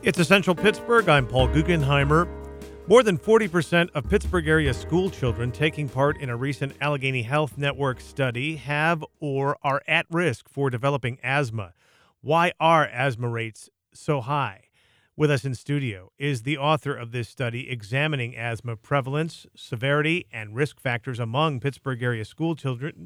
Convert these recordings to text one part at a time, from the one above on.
It's Essential Pittsburgh. I'm Paul Guggenheimer. More than 40% of Pittsburgh area school children taking part in a recent Allegheny Health Network study have or are at risk for developing asthma. Why are asthma rates so high? With us in studio is the author of this study examining asthma prevalence, severity, and risk factors among Pittsburgh area school children,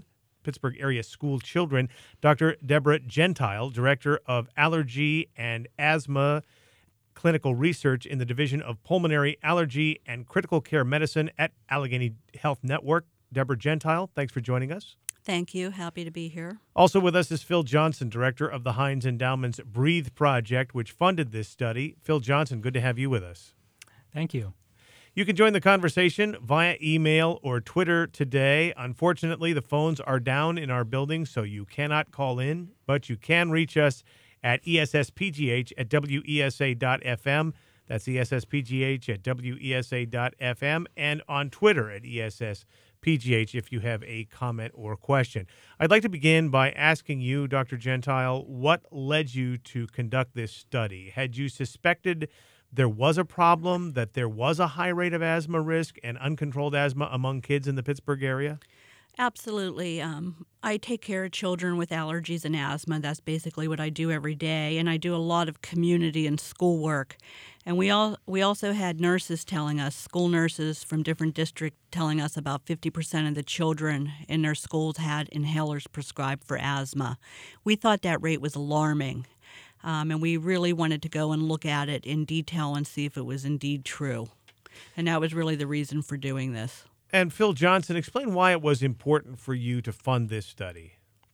Dr. Deborah Gentile, Director of Allergy and Asthma Clinical Research in the Division of Pulmonary Allergy and Critical Care Medicine at Allegheny Health Network. Deborah Gentile, thanks for joining us. Thank you. Happy to be here. Also with us is Phil Johnson, Director of the Heinz Endowment's Breathe Project, which funded this study. Phil Johnson, good to have you with us. Thank you. You can join the conversation via email or Twitter today. Unfortunately, the phones are down in our building, so you cannot call in, but you can reach us at ESSPGH at WESA.FM. That's ESSPGH at WESA.FM, and on Twitter at ESSPGH if you have a comment or question. I'd like to begin by asking you, Dr. Gentile, what led you to conduct this study? Had you suspected there was a problem, that there was a high rate of asthma risk and uncontrolled asthma among kids in the Pittsburgh area? Absolutely. I take care of children with allergies and asthma. That's basically what I do every day. And I do a lot of community and school work. And we also had nurses telling us, school nurses from different districts telling us about 50% of the children in their schools had inhalers prescribed for asthma. We thought that rate was alarming. And we really wanted to go and look at it in detail and see if it was indeed true. And that was really the reason for doing this. And Phil Johnson, explain why it was important for you to fund this study.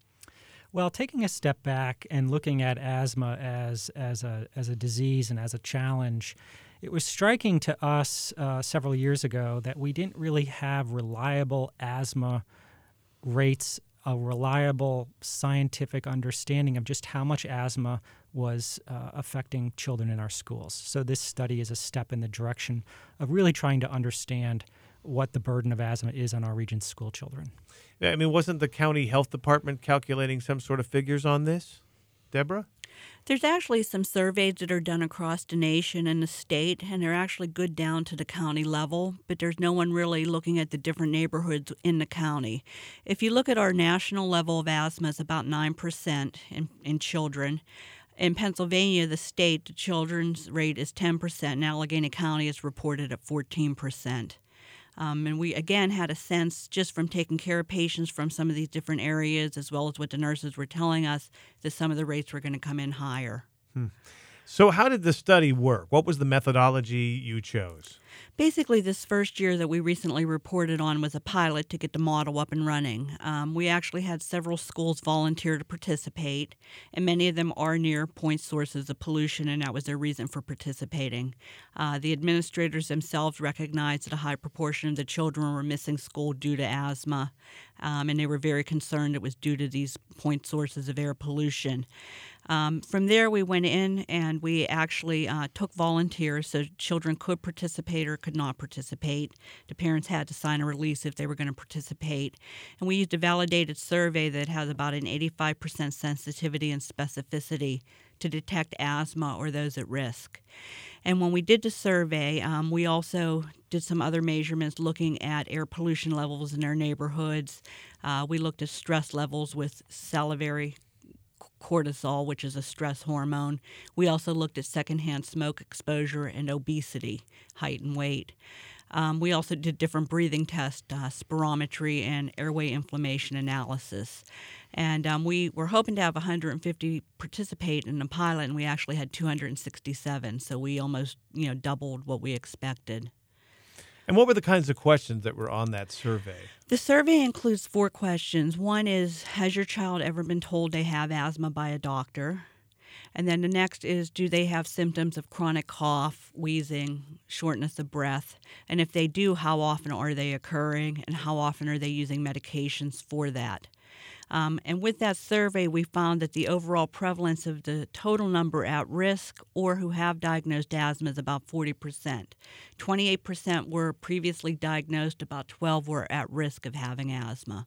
Well, taking a step back and looking at asthma as a disease and as a challenge, it was striking to us several years ago that we didn't really have reliable asthma rates, a reliable scientific understanding of just how much asthma was affecting children in our schools. So this study is a step in the direction of really trying to understand what the burden of asthma is on our region's school children. I mean, wasn't the county health department calculating some sort of figures on this? Deborah? There's actually some surveys that are done across the nation and the state, and they're actually good down to the county level, but there's no one really looking at the different neighborhoods in the county. If you look at our national level of asthma, it's about 9% in children. In Pennsylvania, the state, the children's rate is 10%, and Allegheny County is reported at 14%. And we, again, had a sense just from taking care of patients from some of these different areas, as well as what the nurses were telling us, that some of the rates were going to come in higher. So how did the study work? What was the methodology you chose? Basically, this first year that we recently reported on was a pilot to get the model up and running. We actually had several schools volunteer to participate, and many of them are near point sources of pollution, and that was their reason for participating. The administrators themselves recognized that a high proportion of the children were missing school due to asthma, and they were very concerned it was due to these point sources of air pollution. From there, we went in and we actually took volunteers so children could participate or could not participate. The parents had to sign a release if they were going to participate. And we used a validated survey that has about an 85% sensitivity and specificity to detect asthma or those at risk. And when we did the survey, we also did some other measurements looking at air pollution levels in their neighborhoods. We looked at stress levels with salivary cortisol, which is a stress hormone. We also looked at secondhand smoke exposure and obesity, height and weight. We also did different breathing tests, spirometry, and airway inflammation analysis. And we were hoping to have 150 participate in the pilot, and we actually had 267. So we almost, doubled what we expected. And what were the kinds of questions that were on that survey? The survey includes 4 questions. One is, has your child ever been told they have asthma by a doctor? And then the next is, do they have symptoms of chronic cough, wheezing, shortness of breath? And if they do, how often are they occurring, and how often are they using medications for that? And with that survey, we found that the overall prevalence of the total number at risk or who have diagnosed asthma is about 40%. 28% were previously diagnosed, about 12 were at risk of having asthma.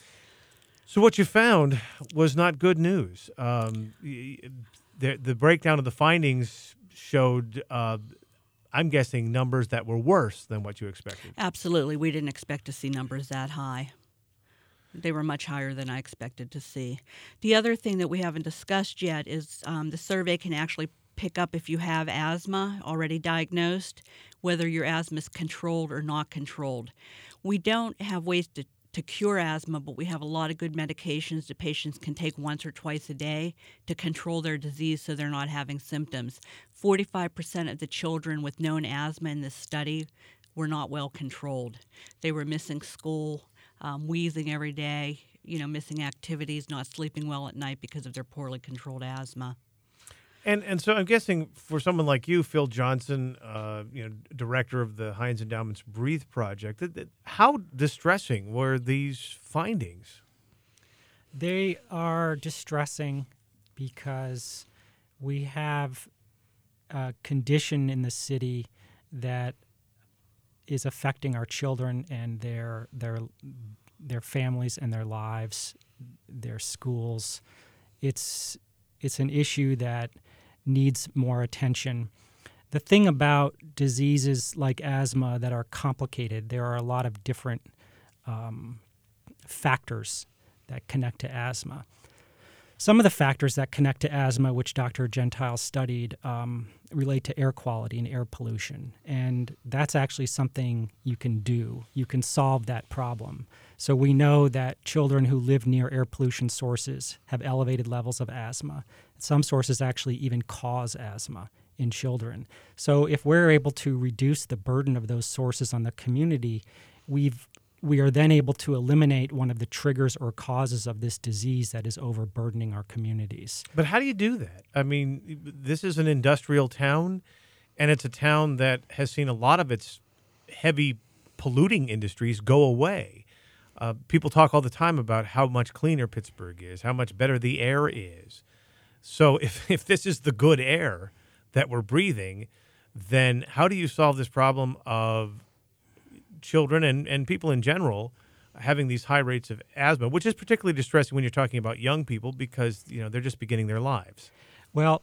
So what you found was not good news. The breakdown of the findings showed, I'm guessing, numbers that were worse than what you expected. Absolutely. We didn't expect to see numbers that high. They were much higher than I expected to see. The other thing that we haven't discussed yet is the survey can actually pick up if you have asthma already diagnosed, whether your asthma is controlled or not controlled. We don't have ways to cure asthma, but we have a lot of good medications that patients can take once or twice a day to control their disease so they're not having symptoms. 45% of the children with known asthma in this study were not well controlled. They were missing school, wheezing every day, missing activities, not sleeping well at night because of their poorly controlled asthma. And so I'm guessing for someone like you, Phil Johnson, director of the Heinz Endowment's Breathe Project, how distressing were these findings? They are distressing because we have a condition in the city that is affecting our children and their families and their lives, their schools. It's an issue that needs more attention. The thing about diseases like asthma that are complicated, there are a lot of different factors that connect to asthma. Some of the factors that connect to asthma, which Dr. Gentile studied, relate to air quality and air pollution. And that's actually something you can do. You can solve that problem. So we know that children who live near air pollution sources have elevated levels of asthma. Some sources actually even cause asthma in children. So if we're able to reduce the burden of those sources on the community, we are then able to eliminate one of the triggers or causes of this disease that is overburdening our communities. But how do you do that? I mean, this is an industrial town, and it's a town that has seen a lot of its heavy polluting industries go away. People talk all the time about how much cleaner Pittsburgh is, how much better the air is. So if this is the good air that we're breathing, then how do you solve this problem of children and people in general having these high rates of asthma, which is particularly distressing when you're talking about young people because, they're just beginning their lives? Well,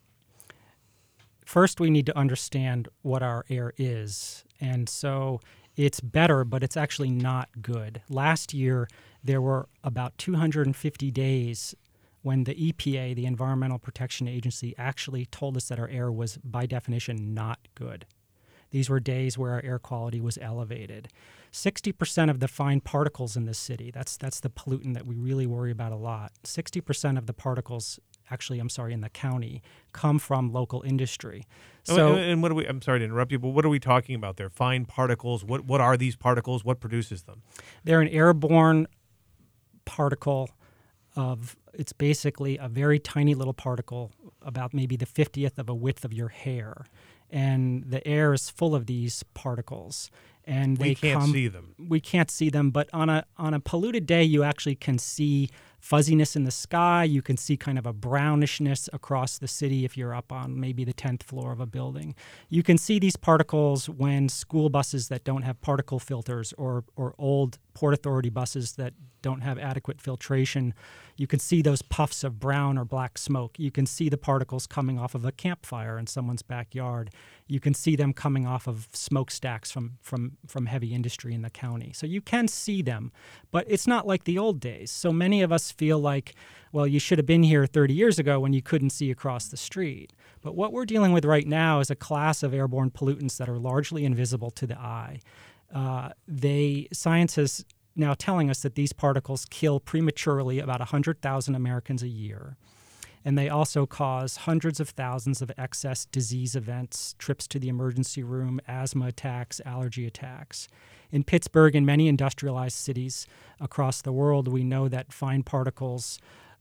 first we need to understand what our air is. And so it's better, but it's actually not good. Last year, there were about 250 days when the EPA, the Environmental Protection Agency, actually told us that our air was, by definition, not good. These were days where our air quality was elevated. 60% of the fine particles in this city, that's the pollutant that we really worry about a lot. 60% of the particles, in the county, come from local industry. So, and what I'm sorry to interrupt you, but what are we talking about there? Fine particles, what are these particles? What produces them? They're an airborne particle it's basically a very tiny little particle, about maybe the 50th of a width of your hair. And the air is full of these particles. And we can't see them. We can't see them, but on a polluted day, you actually can see fuzziness in the sky. You can see kind of a brownishness across the city if you're up on maybe the 10th floor of a building. You can see these particles when school buses that don't have particle filters or old Port Authority buses that don't have adequate filtration. You can see those puffs of brown or black smoke. You can see the particles coming off of a campfire in someone's backyard. You can see them coming off of smokestacks from heavy industry in the county. So you can see them, but it's not like the old days. So many of us feel like, well, you should have been here 30 years ago when you couldn't see across the street. But what we're dealing with right now is a class of airborne pollutants that are largely invisible to the eye. Science is now telling us that these particles kill prematurely about 100,000 Americans a year. And they also cause hundreds of thousands of excess disease events, trips to the emergency room, asthma attacks, allergy attacks. In Pittsburgh and many industrialized cities across the world, we know that fine particles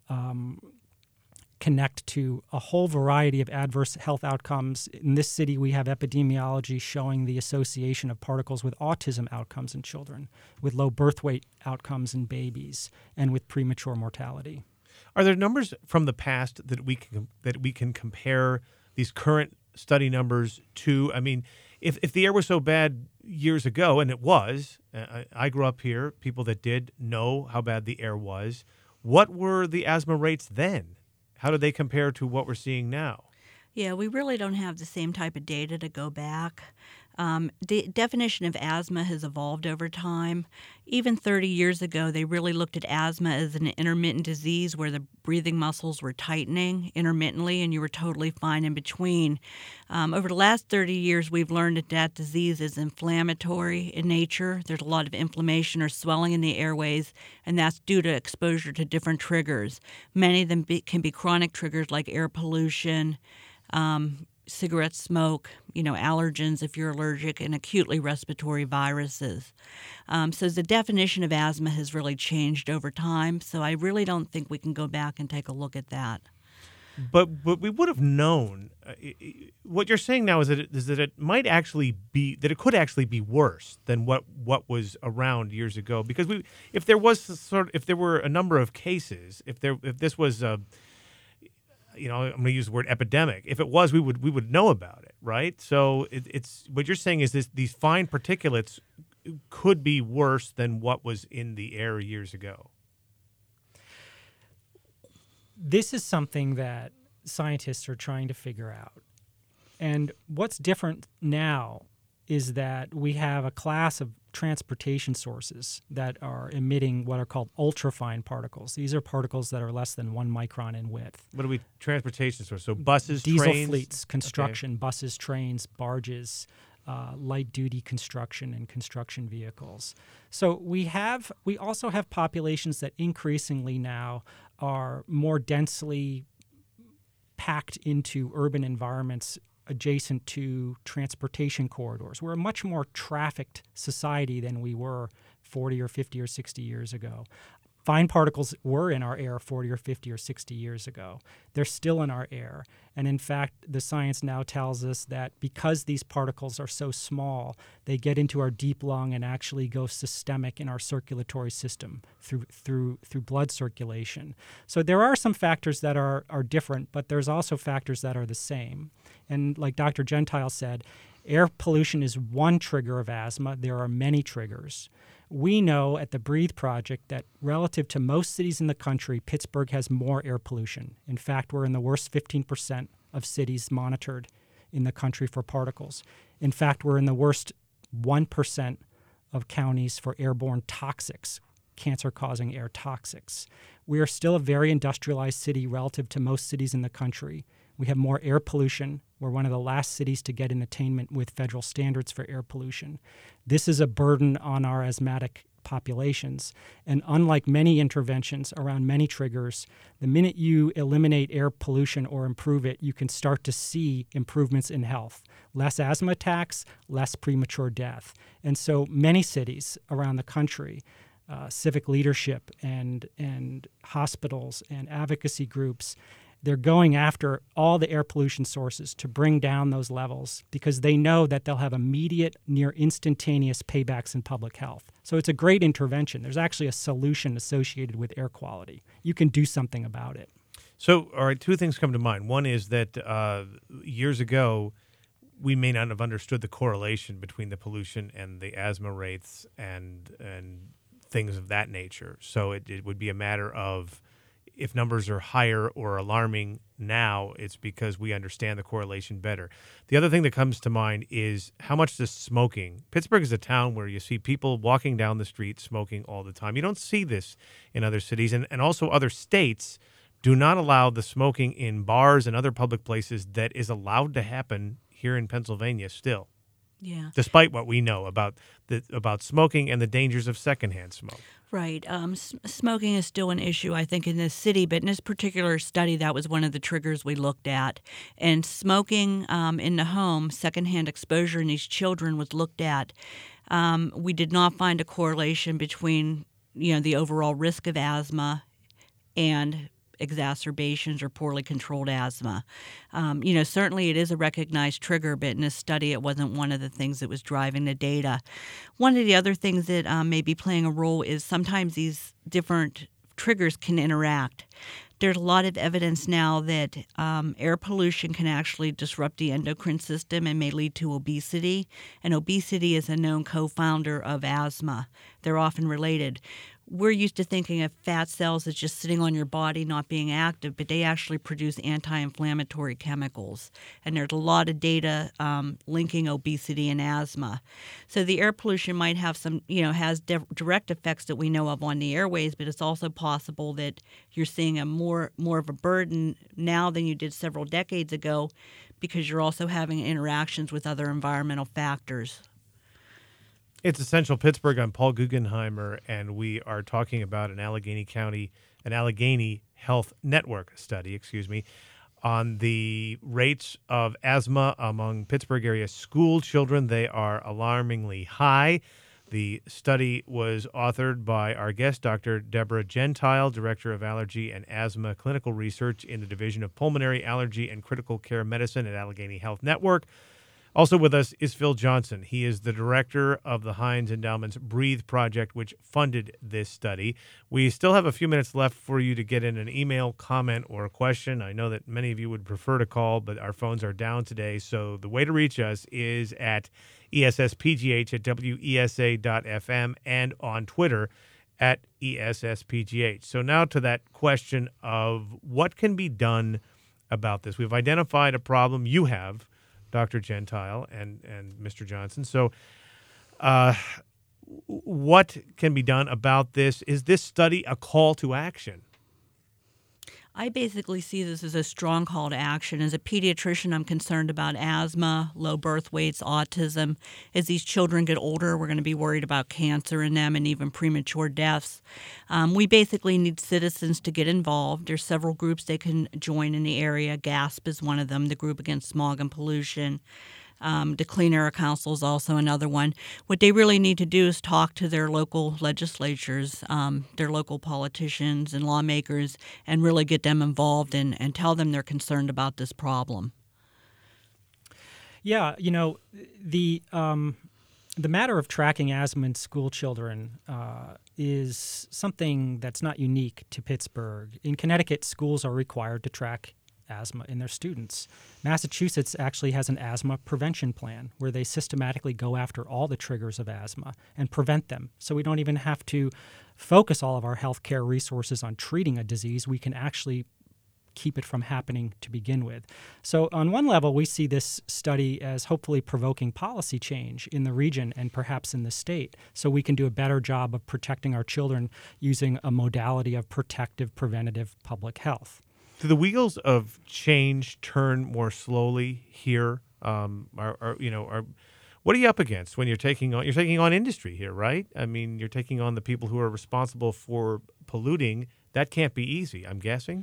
connect to a whole variety of adverse health outcomes. In this city, we have epidemiology showing the association of particles with autism outcomes in children, with low birth weight outcomes in babies, and with premature mortality. Are there numbers from the past that we can compare these current study numbers to? I mean, if the air was so bad years ago, and it was, I grew up here, people that did know how bad the air was, what were the asthma rates then? How do they compare to what we're seeing now? Yeah, we really don't have the same type of data to go back. The definition of asthma has evolved over time. Even 30 years ago, they really looked at asthma as an intermittent disease where the breathing muscles were tightening intermittently and you were totally fine in between. Over the last 30 years, we've learned that that disease is inflammatory in nature. There's a lot of inflammation or swelling in the airways, and that's due to exposure to different triggers. Many of them can be chronic triggers like air pollution, cigarette smoke, allergens if you're allergic, and acutely respiratory viruses. So the definition of asthma has really changed over time, so I really don't think we can go back and take a look at that. But we would have known. What you're saying now is that it might actually be that it could actually be worse than what was around years ago. Because if there were a number of cases, if this was I'm going to use the word epidemic. If it was, we would know about it, right? So it's what you're saying is these fine particulates could be worse than what was in the air years ago. This is something that scientists are trying to figure out. And what's different now is that we have a class of transportation sources that are emitting what are called ultrafine particles. These are particles that are less than 1 micron in width. What are we transportation sources? So buses, diesel trains? Fleets, construction, okay. Buses, trains, barges, light-duty construction, and construction vehicles. So we also have populations that increasingly now are more densely packed into urban environments adjacent to transportation corridors. We're a much more trafficked society than we were 40 or 50 or 60 years ago. Fine particles were in our air 40 or 50 or 60 years ago. They're still in our air. And in fact, the science now tells us that because these particles are so small, they get into our deep lung and actually go systemic in our circulatory system through blood circulation. So there are some factors that are different, but there's also factors that are the same. And like Dr. Gentile said, air pollution is one trigger of asthma. There are many triggers. We know at the Breathe Project that relative to most cities in the country, Pittsburgh has more air pollution. In fact, we're in the worst 15% of cities monitored in the country for particles. In fact, we're in the worst 1% of counties for airborne toxics, cancer-causing air toxics. We are still a very industrialized city relative to most cities in the country. We have more air pollution. We're one of the last cities to get in attainment with federal standards for air pollution. This is a burden on our asthmatic populations. And unlike many interventions around many triggers, the minute you eliminate air pollution or improve it, you can start to see improvements in health. Less asthma attacks, less premature death. And so many cities around the country, civic leadership and hospitals and advocacy groups, they're going after all the air pollution sources to bring down those levels because they know that they'll have immediate, near instantaneous paybacks in public health. So it's a great intervention. There's actually a solution associated with air quality. You can do something about it. So, all right, two things come to mind. One is that years ago, we may not have understood the correlation between the pollution and the asthma rates and things of that nature. So it would be a matter of if numbers are higher or alarming now, it's because we understand the correlation better. The other thing that comes to mind is how much does smoking. Pittsburgh is a town where you see people walking down the street smoking all the time. You don't see this in other cities, and also other states do not allow the smoking in bars and other public places that is allowed to happen here in Pennsylvania still. Yeah. Despite what we know about smoking and the dangers of secondhand smoke. Right. Smoking is still an issue, I think, in this city, but in this particular study, that was one of the triggers we looked at. And smoking in the home, secondhand exposure in these children was looked at. We did not find a correlation between, the overall risk of asthma and exacerbations or poorly controlled asthma. Certainly it is a recognized trigger, but in this study it wasn't one of the things that was driving the data. One of the other things that may be playing a role is sometimes these different triggers can interact. There's a lot of evidence now that air pollution can actually disrupt the endocrine system and may lead to obesity, and obesity is a known co-founder of asthma. They're often related. we're used to thinking of fat cells as just sitting on your body not being active, but they actually produce anti-inflammatory chemicals. And there's a lot of data linking obesity and asthma. So the air pollution might have some, has direct effects that we know of on the airways, but it's also possible that you're seeing a more of a burden now than you did several decades ago, because you're also having interactions with other environmental factors. It's Essential Pittsburgh. I'm Paul Guggenheimer, and we are talking about an Allegheny Health Network study, on the rates of asthma among Pittsburgh area school children. They are alarmingly high. The study was authored by our guest, Dr. Deborah Gentile, Director of Allergy and Asthma Clinical Research in the Division of Pulmonary Allergy and Critical Care Medicine at Allegheny Health Network. Also with us is Phil Johnson. He is the director of the Heinz Endowment's Breathe Project, which funded this study. We still have a few minutes left for you to get in an email, comment, or a question. I know that many of you would prefer to call, but our phones are down today. So the way to reach us is at ESSPGH at WESA.FM and on Twitter at ESSPGH. So now to that question of what can be done about this. We've identified a problem. You have, Dr. Gentile and Mr. Johnson. So what can be done about this? Is this study a call to action? I basically see this as a strong call to action. As a pediatrician, I'm concerned about asthma, low birth weights, autism. As these children get older, we're going to be worried about cancer in them and even premature deaths. We basically need citizens to get involved. There's several groups they can join in the area. GASP is one of them, the Group Against Smog and Pollution. The Clean Air Council is also another one. What they really need to do is talk to their local legislatures, their local politicians and lawmakers, and really get them involved and tell them they're concerned about this problem. Yeah, the matter of tracking asthma in school children is something that's not unique to Pittsburgh. In Connecticut, schools are required to track asthma in their students. Massachusetts actually has an asthma prevention plan where they systematically go after all the triggers of asthma and prevent them. So we don't even have to focus all of our healthcare resources on treating a disease. We can actually keep it from happening to begin with. So on one level, we see this study as hopefully provoking policy change in the region and perhaps in the state, so we can do a better job of protecting our children using a modality of protective, preventative public health. Do the wheels of change turn more slowly here? What are you up against when you're taking on industry here, right? I mean, you're taking on the people who are responsible for polluting. That can't be easy, I'm guessing.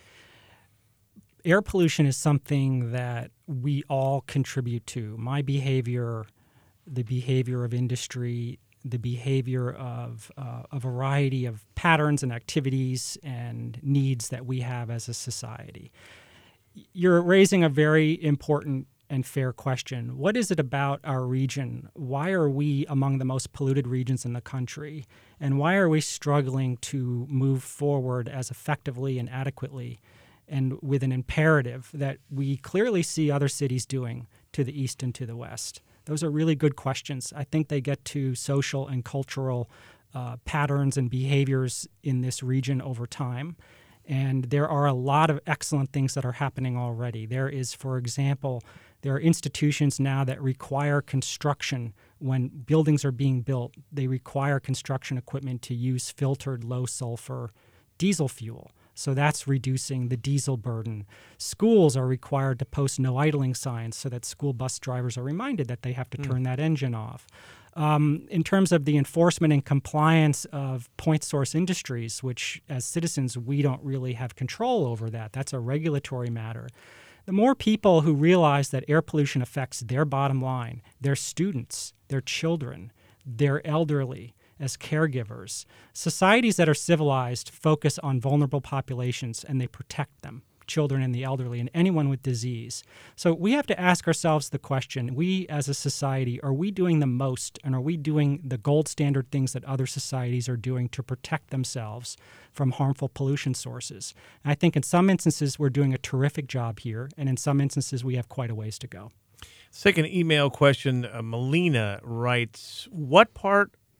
Air pollution is something that we all contribute to. My behavior, the behavior of industry, the behavior of a variety of patterns and activities and needs that we have as a society. You're raising a very important and fair question. What is it about our region? Why are we among the most polluted regions in the country? And why are we struggling to move forward as effectively and adequately and with an imperative that we clearly see other cities doing to the east and to the west? Those are really good questions. I think they get to social and cultural patterns and behaviors in this region over time. And there are a lot of excellent things that are happening already. There are institutions now that require construction. When buildings are being built, they require construction equipment to use filtered low-sulfur diesel fuel. So that's reducing the diesel burden. Schools are required to post no idling signs so that school bus drivers are reminded that they have to turn that engine off. In terms of the enforcement and compliance of point source industries, which as citizens we don't really have control over that. That's a regulatory matter. The more people who realize that air pollution affects their bottom line, their students, their children, their elderly, as caregivers. Societies that are civilized focus on vulnerable populations and they protect them, children and the elderly and anyone with disease. So we have to ask ourselves the question, we as a society, are we doing the most and are we doing the gold standard things that other societies are doing to protect themselves from harmful pollution sources? And I think in some instances we're doing a terrific job here, and in some instances we have quite a ways to go. Second email question, Melina writes, what part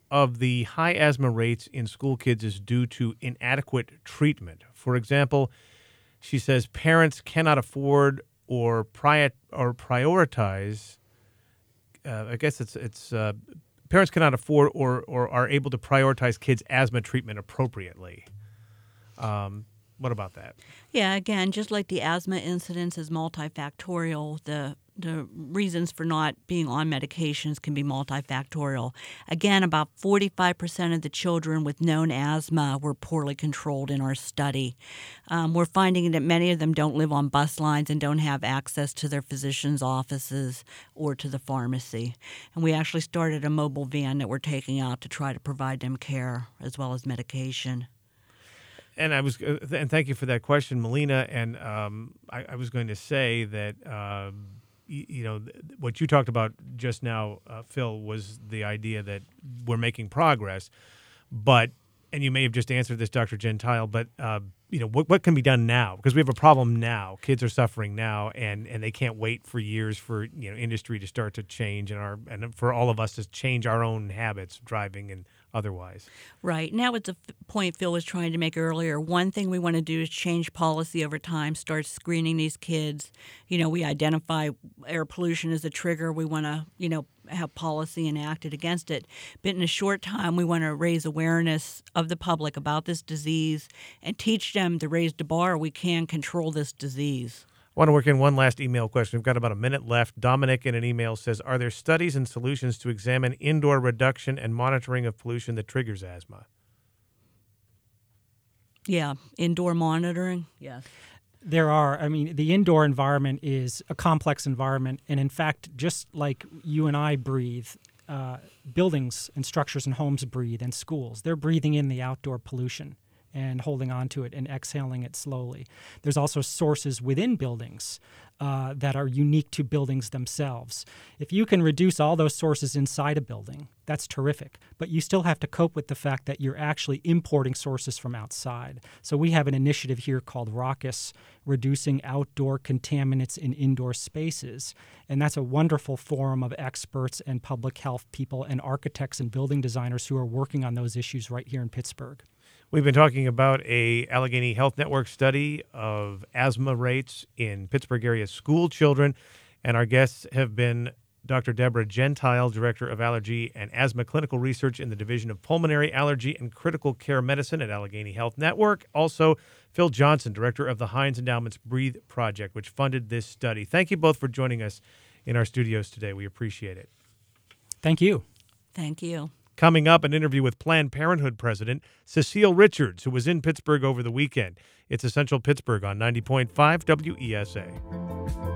of the high asthma rates in school kids is due to inadequate treatment. For example, she says parents cannot afford or prioritize. I guess it's parents cannot afford or are able to prioritize kids' asthma treatment appropriately. What about that? Yeah, again, just like the asthma incidence is multifactorial, the reasons for not being on medications can be multifactorial. Again, about 45% of the children with known asthma were poorly controlled in our study. We're finding that many of them don't live on bus lines and don't have access to their physician's offices or to the pharmacy. And we actually started a mobile van that we're taking out to try to provide them care as well as medication. And and thank you for that question, Melina. And I was going to say that what you talked about just now, Phil, was the idea that we're making progress, and you may have just answered this, Dr. Gentile, but what can be done now? Because we have a problem now. Kids are suffering now, and they can't wait for years for industry to start to change and for all of us to change our own habits, driving and otherwise. Right. Now it's a point Phil was trying to make earlier. One thing we want to do is change policy over time, start screening these kids. We identify air pollution as a trigger. We want to, have policy enacted against it. But in a short time, we want to raise awareness of the public about this disease and teach them to raise the bar. We can control this disease. I want to work in one last email question. We've got about a minute left. Dominic in an email says, are there studies and solutions to examine indoor reduction and monitoring of pollution that triggers asthma? Yeah, indoor monitoring, yes. There are. I mean, the indoor environment is a complex environment. And in fact, just like you and I breathe, buildings and structures and homes breathe, and schools, they're breathing in the outdoor pollution and holding on to it and exhaling it slowly. There's also sources within buildings that are unique to buildings themselves. If you can reduce all those sources inside a building, that's terrific. But you still have to cope with the fact that you're actually importing sources from outside. So we have an initiative here called RAUCUS, Reducing Outdoor Contaminants in Indoor Spaces. And that's a wonderful forum of experts and public health people and architects and building designers who are working on those issues right here in Pittsburgh. We've been talking about a Allegheny Health Network study of asthma rates in Pittsburgh area school children, and our guests have been Dr. Deborah Gentile, Director of Allergy and Asthma Clinical Research in the Division of Pulmonary Allergy and Critical Care Medicine at Allegheny Health Network. Also, Phil Johnson, Director of the Heinz Endowment's Breathe Project, which funded this study. Thank you both for joining us in our studios today. We appreciate it. Thank you. Thank you. Coming up, an interview with Planned Parenthood President Cecile Richards, who was in Pittsburgh over the weekend. It's Essential Pittsburgh on 90.5 WESA.